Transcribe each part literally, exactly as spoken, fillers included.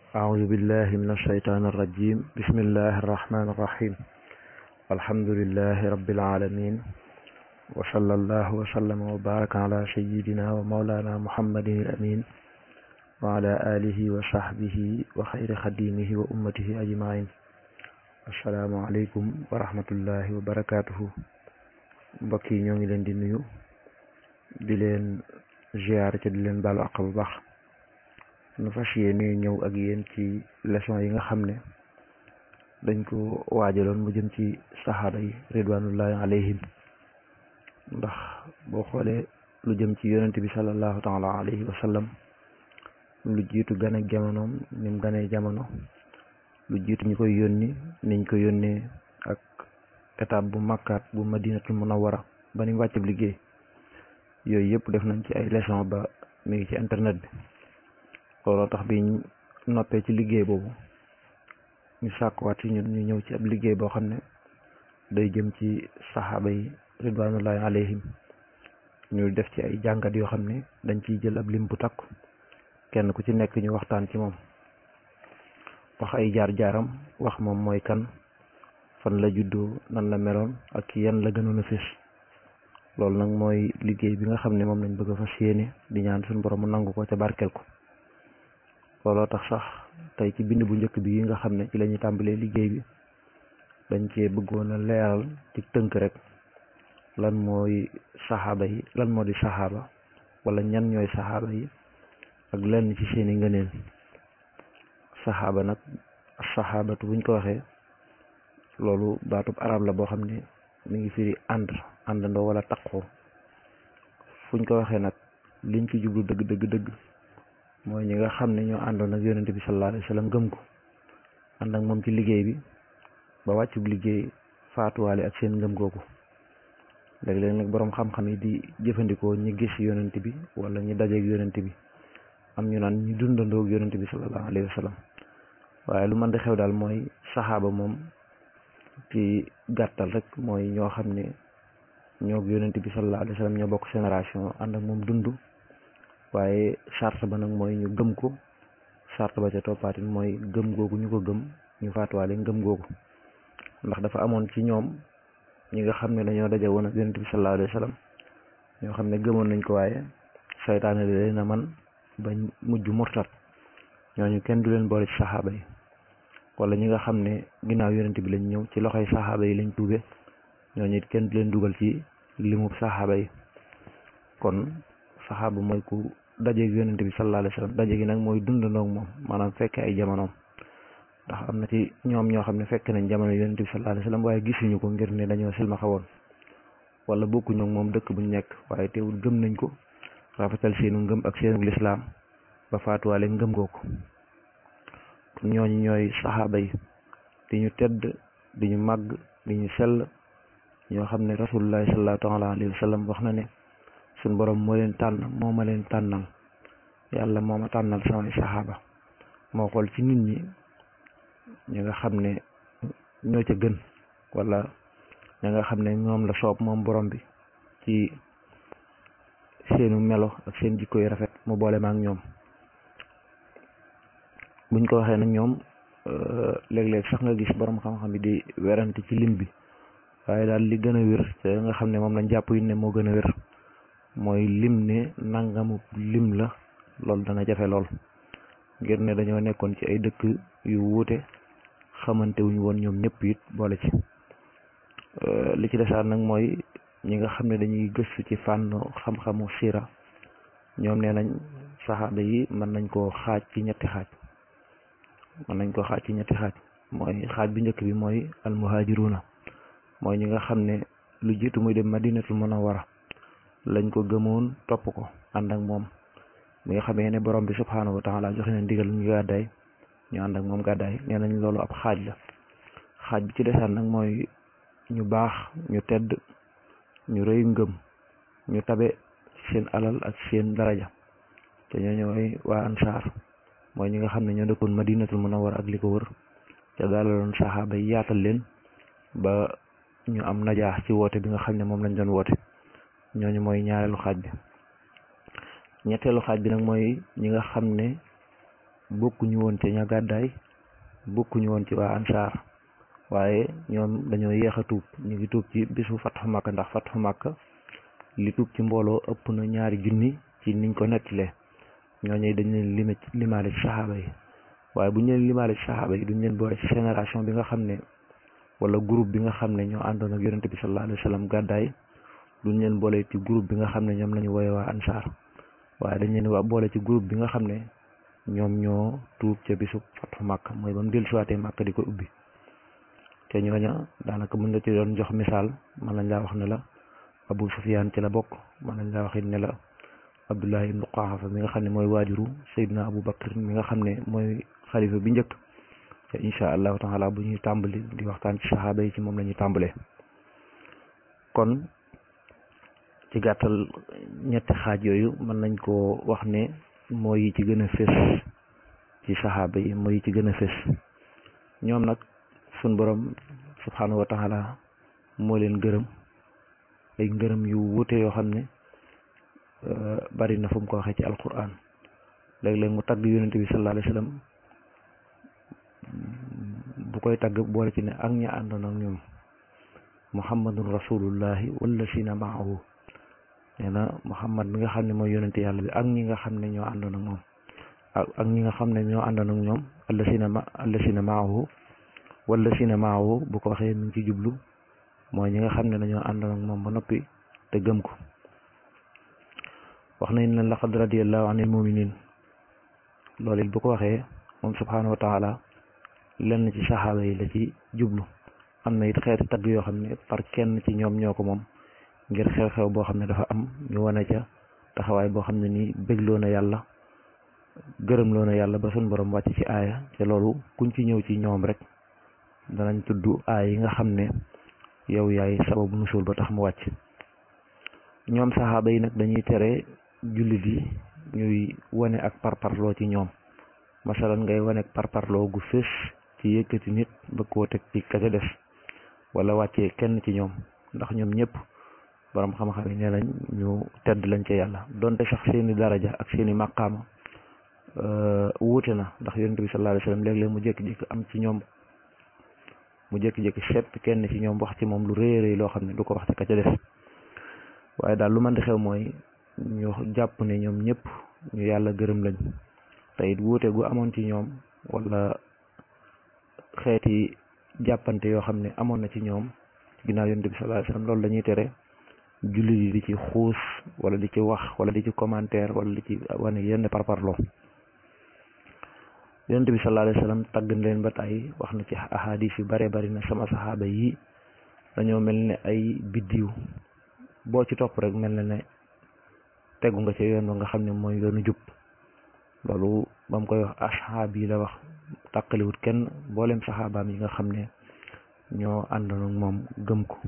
أعوذ بالله من الشيطان الرجيم بسم الله الرحمن الرحيم الحمد لله رب العالمين وصلى الله وسلم وبارك على سيدنا ومولانا محمد الأمين وعلى آله وصحبه وخير خديمه وأمته أجمعين السلام عليكم ورحمة الله وبركاته mbokk yi ñoo ngi leen di nuyu di leen ziar ci di leen baalu àq bu baax nu fas yéene ñëw ak yéen ci leçon yi nga xam ne dañ ko waajaloon mu jëm ci saxaaba yi ridwanullahi alayhim ndax boo xoolee lu jëm ci yonent bi sallallahu taala alayhi wa sallam lu jiitu gane jamonoom ni mu ganee jamono lu jiitu ñu koy yónni niñ ko yónnee ak étape bu makkaat bu madinatul munawwara ba ni wàccab liggéey yooyu yëpp def nañ ci ay leçon ba mi ngi ci internet bi looloo tax bi noppee ci liggéey boobu ñu sàkkuwaat ci ñun ñu ñëw ci ab liggéey boo xam ne day jëm ci saxaaba yi ridwanullahi alayhim ñu def ci ay jàngat yoo xam ne dañ ciy jël ab lim bu takku kenn ku ci nekk ñu waxtaan ci moom wax ay jaar-jaaram wax moom mooy kan fan la juddoo nan la meloon ak yan la gënoon a fés loolu nag mooy liggéey bi nga xam ne moom lañ bëgg a fas yéene di ñaan suñu borom mu nangu ko ca barkeel ko looloo tax sax tey ci bind bu njëkk bi nga xam ne ci la ñuy tàmbalee liggéey bi dañ cee bëggoon a leeral ci tënk rek lan mooy saxaaba yi lan moo di saxaaba wala ñan ñooy saxaaba yi ak lenn ci seeni ngëneel saxaaba nag saxaabatu buñ ko waxee loolu baatub arab la boo xam ne mi ngi firi ànd àndandoo wala taqoo fuñ ko waxee nag liñ ci jublu dëgg dëgg dëgg mooy ñi nga xam ne ñoo àndoon ak yonente bi sallallahu alayhi wa sallam gëm ko ànd ak moom ci liggéey bi ba wàccub liggéey faatuwaale ak seen ngëm googu léeg-léeg nag boroom xam-xam yi di jëfandikoo ñi gis yonente bi wala ñi dajeeg yonente bi am ñu naan ñi dundandoo ak yonente bi sallallahu alayhi wa sallam waaye lu mën di xew daal mooy saxaaba moom ci gàttal rek mooy ñoo xam ne ñoo yonente bi sallallahu alayhi wa sallam ñoo bokk génération ànd ak moom dund waaye charte ba nag mooy ñu gëm ko charte ba ca toppaatin mooy gëm googu ñu ko gëm ñu faatuwaale ngëm googu ndax dafa amoon ci ñoom ñi nga xam ne dañoo daje woon ak yonente bi sallallahu alayhi wa sallam ñoo xam ne gëmoon nañ ko waaye saytaane li leen a man bañ mujj murtat ñooñu kenn du leen boole ci saxaaba yi wala ñi nga xam ne ginnaaw yonente bi lañ ñëw ci loxoy saxaaba yi lañ tuube ñooñu it kenn du leen dugal ci limub saxaaba yi kon saxaaba mooy ku dajeeg yonente bi sallallahu alayhi wa sallam daje gi nag mooy dundandoog moom maanaam fekke ay jamonoom ndax am na ci ñoom ñoo xam ne fekk nañ jamono yonente bi sallallahu alayhi wa sallam waaye gisuñu ko ngir ne dañoo silmaxa woon wala bokkuñu ak moom dëkk buñ nekk waaye teewul gëm nañ ko rafetal seenu ngëm ak seenu lislaam ba faatuwaale ngëm googu ñooñu ñooy saxaaba yi di ñu tedd di ñu màgg di ñu sell ñoo xam ne rasulullahi sallallahu taala alayhi wa sallam wax na ne suñ borom moo leen tànn moo ma leen tànnal yàlla moo ma tànnal samay saxaaba moo xool ci nit ñi ñi nga xam ne ñoo ca gën wala ñi nga xam ne ñoom la soob moom borom bi ci seenu melo ak seen jikko yu rafet mu boole ma ak ñoom buñ ko waxee nag ñoom léeg-léeg sax nga gis borom xam-xam yi di werante ci lim bi waaye daal li gën a wér te nga xam ne moom lañ jàpp yi ne moo gën a wér mooy lim ne nangamu lim la loolu dana jafe lool ngir ne dañoo nekkoon ci ay dëkk yu wuute xamante wuñ woon ñoom ñëpp it boole ci li ci desaat nag mooy ñi nga xam ne dañuy gëstu ci fànn xam-xamu siira ñoom nee nañ saxaaba yi mën nañ koo xaaj ci ñetti xaaj mën nañ koo xaaj ci ñetti xaaj mooy xaaj bu njëkk bi mooy almuhajiruna mooy ñi nga xam ne lu jiitu muy dem madinatul munawwara lañ ko gëmoon topp ko ànd ak moom mi nga xamee ne borom bi subhaanahu wa taala joxe na ndigal ñu gàddaay ñu ànd ak moom gàddaay nee nañ loolu ab xaaj la xaaj bi ci desaan nag mooy ñu baax ñu tedd ñu rëy ngëm ñu tabe seen alal ak seen daraja te ñoo ñooy waa ansaar mooy ñi nga xam ne ñoo dëkkoon madinatul munawwara ak li ko wër te dalaloon saxaaba yi yaatal leen ba ñu am najaax ci woote bi nga xam ne moom lañ doon woote ñooñu mooy ñaareelu xaaj bi ñetteelu xaaj bi nag mooy ñi nga xam ne bokkuñu woon ci ña gàddaay bokkuñu woon ci waa ansaar waaye ñoom dañoo yéex a tuub ñu ngi tuub ci bisu fatxu Makka ndax fatxu Makka li tuub ci mbooloo ëpp na ñaari junni ci niñ ko nettalee ñooñu dañ leen lime limaale ci saxaaba yi waaye bu ñu leen limaale ci saxaaba yi duñ leen boole ci génération bi nga xam ne wala groupe bi nga xam ne ñoo àndoon ak yonente bi sallallahu alayhi wa sallam gàddaay duñ leen boole ci groupe bi nga xam ne ñoom lañu woowee waa ansaar waaye dañ leen wa boole ci groupe bi nga xam ne ñoom ñoo tuub ca bisu fatxu Makka mooy ba mu dellu siwaatee Makka di ko ubbi te ñooña daanaka mën nga ci doon jox misaal mën nañ laa wax ne la Abu Sufyaan ci la bokk mën nañ laa wax it ne la Abdullah ibnu Quhaafa mi nga xam ne mooy waajuru Seydina Abu Bakr mi nga xam ne mooy xalifa bi njëkk te incha allahu taala bu ñuy tàmbali di waxtaan ci saxaaba yi ci moom la ñuy tàmbalee kon ci gàttal ñetti xaaj yooyu mën nañ koo wax ne mooy yi ci gën a fés ci saxaaba yi mooy yi ci gën a fés ñoom nag sun borom subhanahu wa taala moo leen gërëm ay ngërëm yu wuute yoo xam ne bari na fu mu ko waxee ci alquran léeg-léeg mu tagg yonente bi sallallahu alayhi wa sallam bu koy tagg boole ci ne ak ña àndoon ak ñoom muhammadun rasulullahi wallazina maahu nee na muhammad mi nga xam ne mooy yonente yàlla bi ak ñi nga xam ne ñoo àndoon ak moom ak ak ñi nga xam ne ñoo àndoon ak ñoom allazina ma allazina maahu wallazina maahu bu ko waxee mi ngi ci jublu mooy ñi nga xam ne dañoo àndoon ak moom ba noppi te gëm ko wax nañ ne laqad radiyallahu anil muminin loolu it bu ko waxee moom subhanahu wa taala lenn ci saxaaba yi la ci jublu am na it xeeti tagg yoo xam ne par kenn ci ñoom ñoo ko moom ngir xew-xew boo xam ne dafa am ñu wane ca taxawaay boo xam ne nii bégloo na yàlla gërëmloo na yàlla ba suñ borom wàcc ci aaya te loolu kuñ ci ñëw ci ñoom rek danañ tudd aaya yi nga xam ne yow yaay sababu nusul ba tax mu wàcc ñoom saxaaba yi nag dañuy tere jullit yi ñuy wane ak parparloo ci ñoom masalan ngay wane ak parparloo gu fés ci yëkkati nit ba koo teg ci ka ca des wala wàccee kenn ci ñoom ndax ñoom ñëpp borom xam-xam yi nee nañ ñu tedd lañ ca yàlla donte sax seeni daraja ak seeni maqaama wuute na ndax yonent bi sallallahu alayhi wasallam léeg-léeg mu jékki-jékki am ci ñoom mu jékki-jékki sepp kenn ci ñoom wax ci moom lu rëy rëy loo xam ne du ko wax ci ka ca des waaye daal lu mën di xew mooy ñu jàpp ne ñoom ñëpp ñu yàlla gërëm lañ te it wuute gu amoon ci ñoom wala xeeti jàppante yoo xam ne amoon na ci ñoom ginnaaw yonent bi sallallahu alayhi wasallam loolu dañuy tere jullit yi di ci xuus wala di ci wax wala di ci commentaire wala di ci wane yenn parparloo yonent bi sallallahu alayhi wasallam tagg na leen ba tey wax na ci ahadis yu bare bari na sama saxaaba yi dañoo mel ne ay biddiw boo ci topp rek mel na ne tegu nga ci yoon ba nga xam ne mooy yoonu jub loolu ba mu koy wax asxaab yi la wax tàqaliwut kenn mboolem saxaabaam yi nga xam ne ñoo àndoon ak moom gëm ko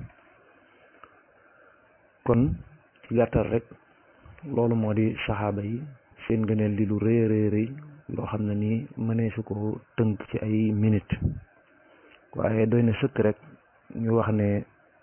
kon ci gàttal rek loolu moo di saxaaba yi seen gëneel di lu rëy rëy rëy loo xam ne nii mënee su ko tënk ci ay minute waaye doy na sëkk rek ñu wax ne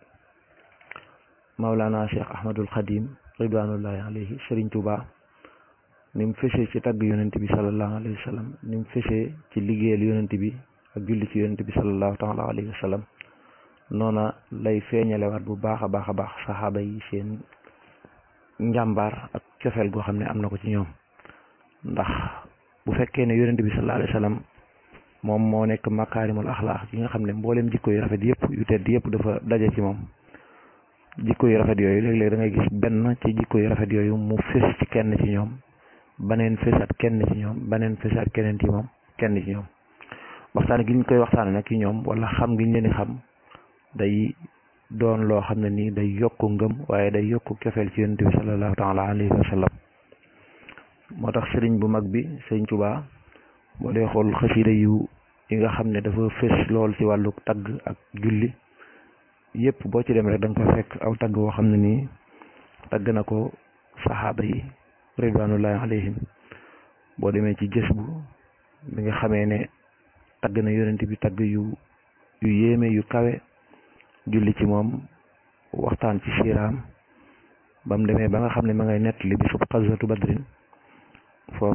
Mawlana Cheikh Ahmadul Khadim ridwanullahi alayhi Serigne Touba ni mu fesee ci tagg yonent bi sallallahu alayhi wa sallam ni mu fesee ci liggéeyal yonent bi ak julli ci yonent bi sallallahu taala alayhi wa sallam noona lay feeñalewaat bu baax a baax a baax saxaaba yi seen njàmbaar ak cofeel goo xam ne am na ko ci ñoom ndax bu fekkee ne yonent bi sallallahu alayhi wa sallam moom moo nekk makaarimul axlaaq yi nga xam ne mbooleem jikko yu rafet yëpp yu tedd yëpp dafa daje ci moom jikko yu rafet yooyu léeg-léeg da ngay gis benn ci jikko yu rafet yooyu mu fés ci kenn ci ñoom baneen fésaat kenn ci ñoom baneen fésaat keneen ci moom kenn ci ñoom waxtaan gi ñu koy waxtaane nag ci ñoom wala xam gi ñu leen di xam day doon loo xam ne nii day yokk ngëm waaye day yokk cofeel ci yonent bi sallallahu taala alayhi wa sallam moo tax sëriñ bu mag bi sëriñ Tuubaa boo dee xool xasida yu yi nga xam ne dafa fés lool ci wàllu tagg ak julli yëpp boo ci dem rek da nga ko fekk aw tagg woo xam ne nii tagg na ko saxaaba yi ridwanullahi alayhim boo demee ci gës bu bi nga xamee ne tagg na yonent bi tagg yu yu yéeme yu kawe julli ci moom waxtaan ci siiraam ba mu demee ba nga xam ne ma ngay nettali bisub xaswatu badrin foofa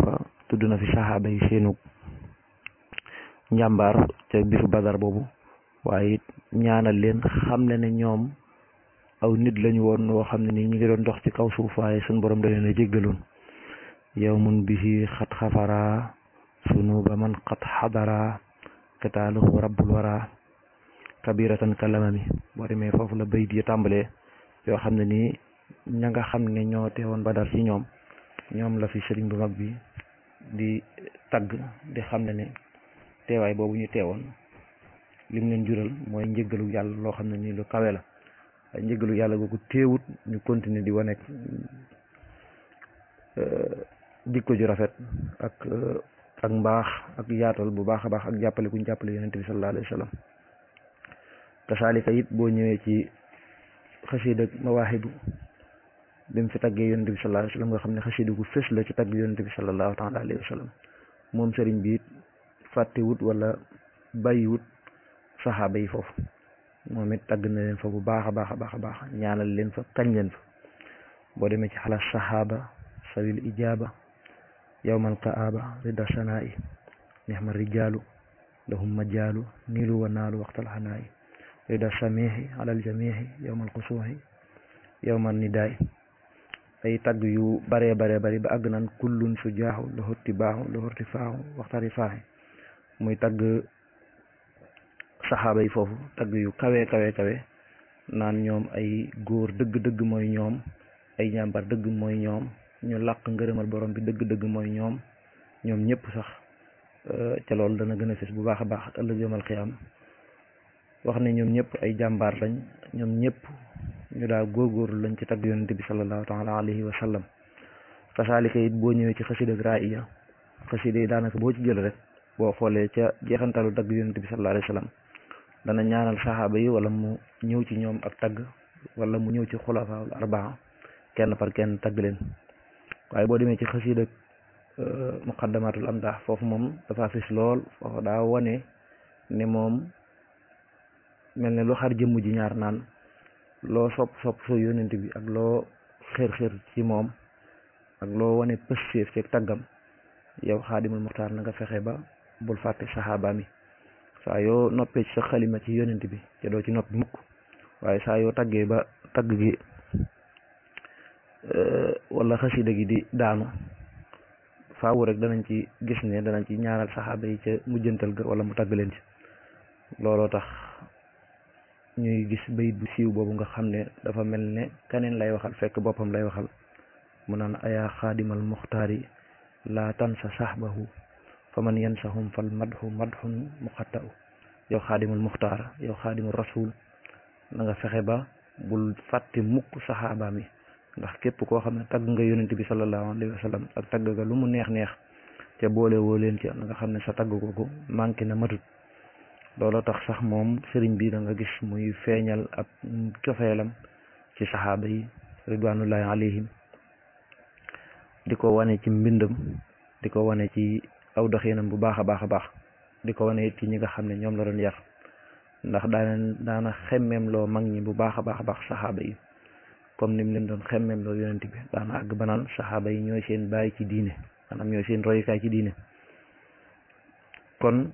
tudd na fi saxaaba yi seenu njàmbaar ca bisu badar boobu waaye it ñaanal leen xam ne ne ñoom aw nit lañu woon woo xam ne nii ñu ngi doon dox ci kaw suuf waaye suñ borom da leen a jéggaloon yawmun bihi xat xafara sunuba man xat xadara qitaaluhu rabbul wara kabiratan kalamami boo demee foofu la bayit yi tàmbalee yoo xam ne nii ña nga xam ne ñoo teewoon badar ci ñoom ñoom la fi sëriñ bu mag bi di tagg di xam ne ne teewaay boobu ñu teewoon lim leen jural mooy njëggalu yàlla loo xam ne nii lu kawe la waaye njëggalu yàlla googu teewut ñu continuer di wane jikko ju rafet ak ak mbaax ak yaatal bu baax a baax ak jàppale kuñ jàppale yonent bi sallallahu alayhi wa sallam kasaalika it boo ñëwee ci xasiida mawaahibu bi mu fi taggee yonent bi sallallahu alayhi wa sallam nga xam ne xasiida gu fës la ci tagg yonent bi sallallahu taala alayhi wa sallam moom sëriñ bi it fàttewut wala bàyyiwut saxaaba yi foofu moom it tagg na leen fa bu baax a baax a baax a baax ñaanal leen fa kañ leen fa boo demee ci xalaas saxaaba sawil ijaaba yawmal kaaba rida sanaa'i nihma rijaalu lahum majaalu niilu wa naalu waxtal xanaa'i rida samiixi alal jamiixi yawmal xusuuxi yawmal nidaay ay tagg yu baree baree bari ba àgg naan kullun su jaaxu lu xotti baaxu lu xotti faaxu waxtari faaxi muy tagg saxaaba yi foofu tagg yu kawe kawe kawe naan ñoom ay góor dëgg-dëgg mooy ñoom ay ñàmbar dëgg mooy ñoom ñu làq ngërëmal borom bi dëgg-dëgg mooy ñoom ñoom ñëpp sax ca loolu dana gën a fes bu baax a baax ëllëg yawmal qiyaam wax ne ñoom ñëpp ay jàmbaar lañ ñoom ñëpp ñu daa góorgóorlu lañ ci tagg yonente bi sallallahu taala alayhi wa sallam kasaalika it boo ñëwee ci xasida ak raaya xasida yi daanaka boo ci jël rek boo xoolee ca jeexantalu tagg yonente bi sallallahu alayhi wa sallam dana ñaanal saxaaba yi wala mu ñëw ci ñoom ak tagg wala mu ñëw ci xulafaul arbaa kenn par kenn tagg leen waaye boo demee ci xasida muqaddamatul amdah foofu moom dafa fis lool foofu daa wane ne moom mel ne lu xar jëmm ji ñaar naan loo sopp sopp soo yonent bi ak loo xër xër ci moom ak loo wane pëstéef ci taggam yow xaadimul muxtaar na nga fexe ba bul fàtte saxaaba mi saa yoo noppee ci sa xalima ci yonent bi te doo ci noppi mukk waaye saa yoo taggee ba tagg gi wala xasida gi di daanu faawu rek danañ ci gis ne danañ ci ñaanal saxaaba yi ca mujjantal ga wala mu tagg leen ci looloo tax ñuy gis bayit bu siiw boobu nga xam ne dafa mel ne keneen lay waxal fekk boppam lay waxal mu naan ayaa xaadimal muxtaari laa tansa saxbahu fa man yansahum fal madhu madhun muxatta'u yow xaadimal muxtaar yow xaadimul rasul na nga fexe ba bul fàtte mukk saxaaba mi ndax képp koo xam ne tagg nga yonent bi sallallahu alayhi wa sallam ak tagg nga lu mu neex neex te boole woo leen ci na nga xam ne sa tagg kooku manqué na matut looloo tax sax moom sëriñ bi da nga gis muy feeñal ab cofeelam ci saxaaba yi ridwanullahi alayhim di ko wane ci mbindam di ko wane ci aw doxinam bu baax a baax a baax di ko wane ci ñi nga xam ne ñoom la doon yar ndax daana daana xemmeem loo mag ñi bu baax a baax a baax saxaaba yi comme ni mu leen doon xemmeem loo yonent bi daana àgg ba naan saxaaba yi ñooy seen bàyyi ci diine maanaam ñooy seen royukaay ci diine kon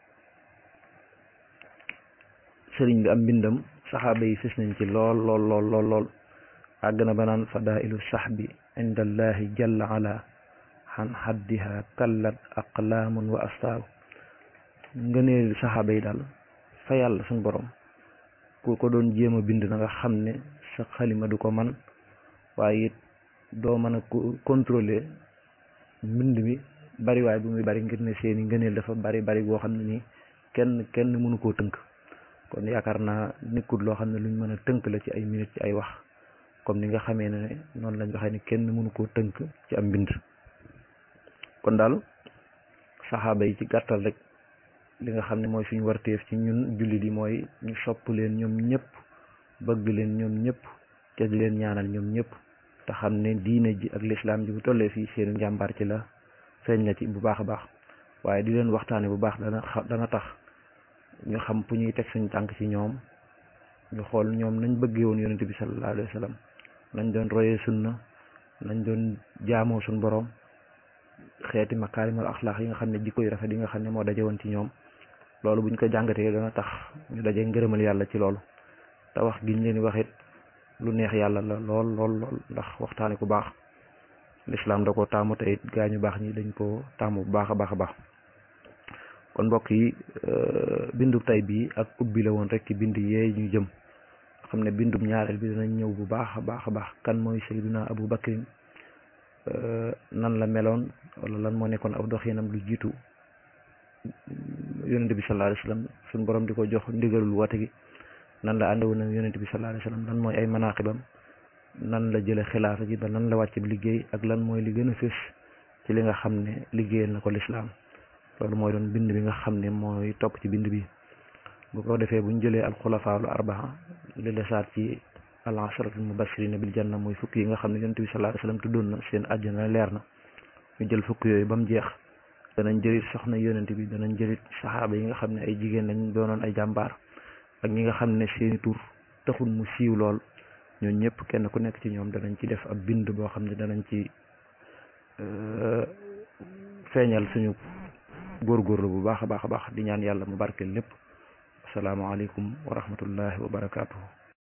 sëriñ bi am mbindam saxaaba yi fis nañ ci lool lool lool lool lool àgg na ba naan fadailu saxbi indallahi jalla ala xan xaddiha kallat aqlaamun wa astaaru ngëneelu saxaaba yi daal fa yàlla suñ borom ku ko doon jéem a bind na nga xam ne sa xalima du ko man waaye it doo mën a contrôler mbind mi bari waay bu muy bari ngir ne seeni ngëneel dafa bari bari boo xam ne nii kenn kenn mënu koo tënk kon yaakaar naa nekkul loo xam ne luñ mën a tënk la ci ay minutes ci ay wax comme ni nga xamee ne noonu lañ waxee ne kenn mënu koo tënk ci am mbind kon daal saxaaba yi ci gàttal rek li nga xam ne mooy suñu warteef ci ñun jullit yi mooy ñu sopp leen ñoom ñëpp bëgg leen ñoom ñëpp te di leen ñaanal ñoom ñëpp te xam ne diine ji ak lislaam ji bu tollee fii seenu njàmbaar ci la feeñ na ci bu baax a baax waaye di leen waxtaane bu baax dana dana tax ñu xam fu ñuy teg suñ tànk ci ñoom ñu xool ñoom nañ bëggee woon yonente bi sallallahu alayhi wa sallam nañ doon royee sunna nañ doon jaamoo suñ borom xeeti makaarimal axlaax yi nga xam ne jikko yu rafet yi nga xam ne moo daje woon ci ñoom loolu buñ ko jàngatee dana tax ñu daje ngërëmal yàlla ci loolu te wax giñ leen wax it lu neex yàlla la lool lool lool ndax waxtaane ku baax lislaam da ko taamu te it gaa ñu baax ñi dañ ko taamu bu baax a baax a baax kon mbokk yi bindu tay bii ak ubbi la woon rek ci bind yee ñu jëm xam ne bindum ñaareel bi danañ ñëw bu baax a baax a baax kan mooy Seydina Abu Bakrin nan la meloon wala lan moo nekkoon ab doxinam lu jiitu yonente bi sallallahu alayhi wasallam suñ borom di ko jox ndigalul woote gi nan la àndawoon ak yonente bi sallallahu alayhi wasallam lan mooy ay manaqibam nan la jële xilaafa gi ba nan la wàcc bi liggéey ak lan mooy li gën a fës ci li nga xam ne liggéeyal na ko lislaam loolu mooy doon bind bi nga xam ne mooy topp ci bind bi bu ko defee buñ jëlee al xulafaalu arbaa li desaat ci al asharatul mubashirina bil janna mooy fukk yi nga xam ne yonent bi sallallahu alayhi wasallam tuddoon na seen àjjana leer na ñu jël fukk yooyu ba mu jeex danañ jëlit soxna yonent bi danañ jëlit saxaaba yi nga xam ne ay jigéen lañ doonoon ay jàmbaar ak ñi nga xam ne seeni tur taxul mu siiw lool ñooñu ñëpp kenn ku nekk ci ñoom danañ ci def ab bind boo xam ne danañ ci feeñal suñu góorgóorlu bu baax a baax a baax di ñaan yàlla mu barkeel lépp asalaamaaleykum wa rahmatullahi wa barakaatuhu